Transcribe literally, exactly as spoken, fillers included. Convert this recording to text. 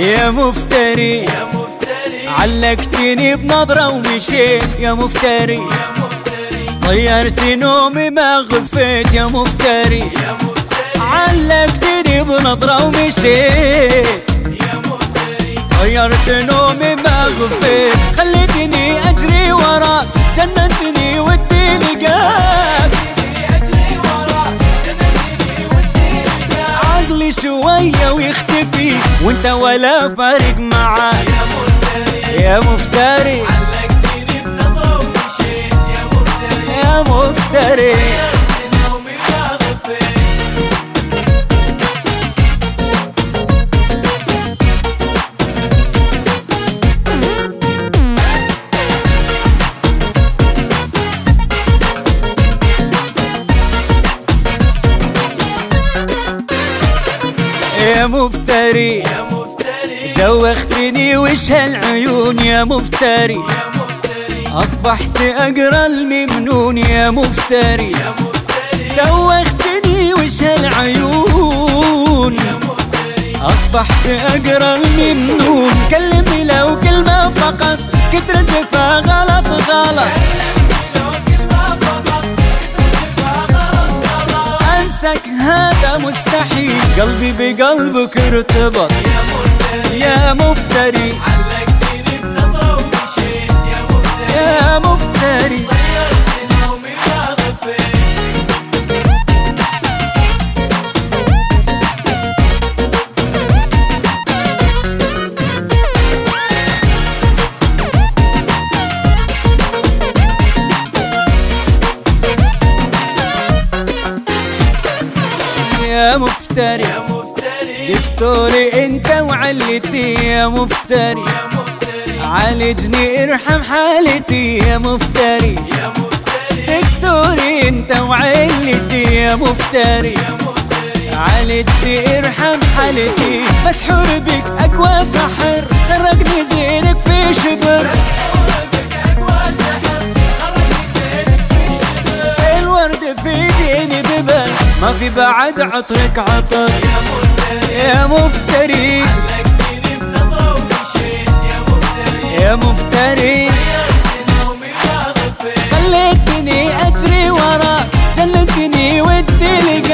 يا مفتري علقتني بنظرة ومشيت يا مفتري، طيرت نومي ما غفيت يا مفتري، علقتني بنظرة ومشيت، طيرت نومي ما غفيت، خليتني اجري وراك جننتني ودي لقاك، عقلي شوية ويختفي وانت ولا فارق معاي يا مفتري، علقتني بنظرة ومشيت يا مفتري، يا مفتري طيرت نومي ما غفيت. يا مفتري يا مفتري دوختني وش هالعيون يا مفتري، يا مفتري أصبحت أقرا الممنون يا مفتري، يا مفتري دوختني وش هالعيون، أصبحت أقرا الممنون، كلمني لو كلمة فقط كتر الجفا غلط غلط، أنسك هذا مستحيل، قلبي بقلبك ارتبط يا مفتري، علقتني بنظرة ومشيت يا مفتري، يا مفتري طيرت نومي ما غفيت. يا مفتري يا مفتري دكتوري انت وعلتي يا مفتري، يا مفتري عالجني ارحم حالتي يا مفتري، يا مفتري دكتوري انت وعلتي يا مفتري، يا مفتري عالجني ارحم حالتي، مسحور بك اقوى سحر خرجني زينك في شبر، الورد في ايديني دبل ما في بعد عطرك عطر يا مفتري، علقتني بنظرة ومشيت يا مفتري، يا مفتري طيرت نومي ما غفيت. خليتني اجري وراك جننتني ودي لقاك.